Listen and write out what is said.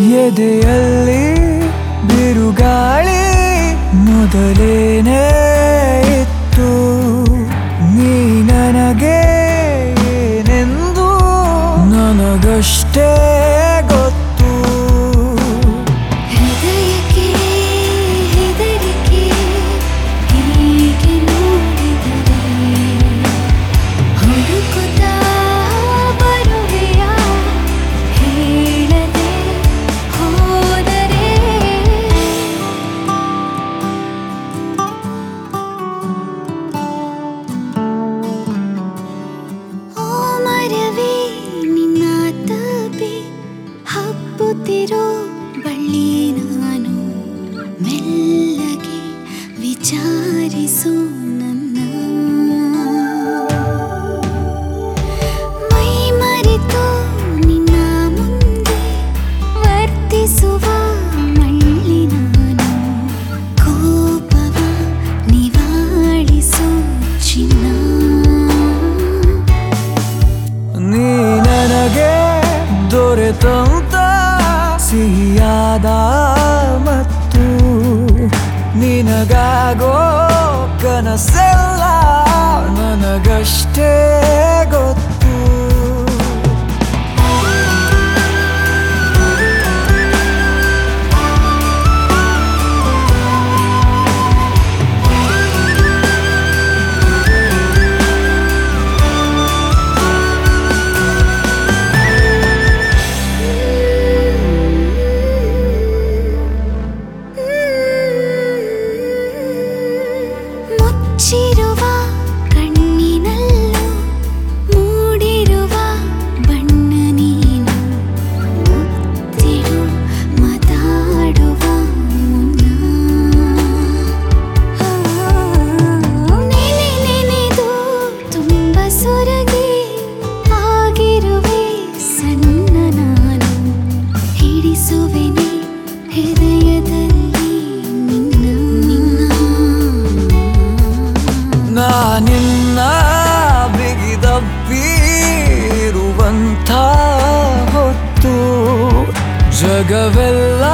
ಎದೆಯಲ್ಲಿ ಬಿರುಗಾಳಿ ಮೊದಲೇನೇ ಇತ್ತು. ನೀ ನನಗೆ ಏನೆಂದು ನನಗಷ್ಟೇ ಗೊತ್ತು. ಹೃದಯಕ್ಕೆ ಹೆದರಿಕೆ ಹೀಗೆ ನೋಡಿದರೆ ಹುಡುಕುತ್ತಾ ಬರುವೆಯ ಹೇಳದೆ ಹೋದರೆ. ಓ ಮರವೇ ನಿನ್ನ ತಪಿ ಹಬ್ಬುತ್ತಿರೋ ಬಳ್ಳಿ ನಾನು ಮೆಲ್ಲಗೆ ವಿಚಾರಿಸು ನನ್ನ. ಮೈ ಮರೆತು ನಿನ್ನ ಮುಂದೆ ವರ್ತಿಸುವ ಮಳ್ಳಿ ನಾನು ಕೋಪವ ನಿವಾಳಿಸು ಚಿನ್ನ. ನೀ ನನಗೆ ದೊರೆತಂತ ಸಿಹಿಯಾದ ಮತ್ತು ನಿನಗಾಗೋ ಕನಸೆಲ್ಲ ನನಗಷ್ಟೇ ಗೊತ್ತು. ಮುಚ್ಚಿರುವ ಕಣ್ಣಿನಲ್ಲೂ ಮೂಡಿರುವ ಬಣ್ಣ ನೀನು ಮುತ್ತಿಡು ಮಾತಾಡುವ ಮುನ್ನ. ನೆನೆದು ತುಂಬ ಸೊರಗಿ ಆಗಿರುವೆ ಸಣ್ಣ ನಾನು ಹಿಡಿಸುವೆನೆ ಹೃದಯದಲ್ಲಿ ನಿನ್ನ. ನಾನಿನ್ನ ಬಿಗಿದಪ್ಪಿರುವಂಥ ಹೊತ್ತು ಜಗವೆಲ್ಲ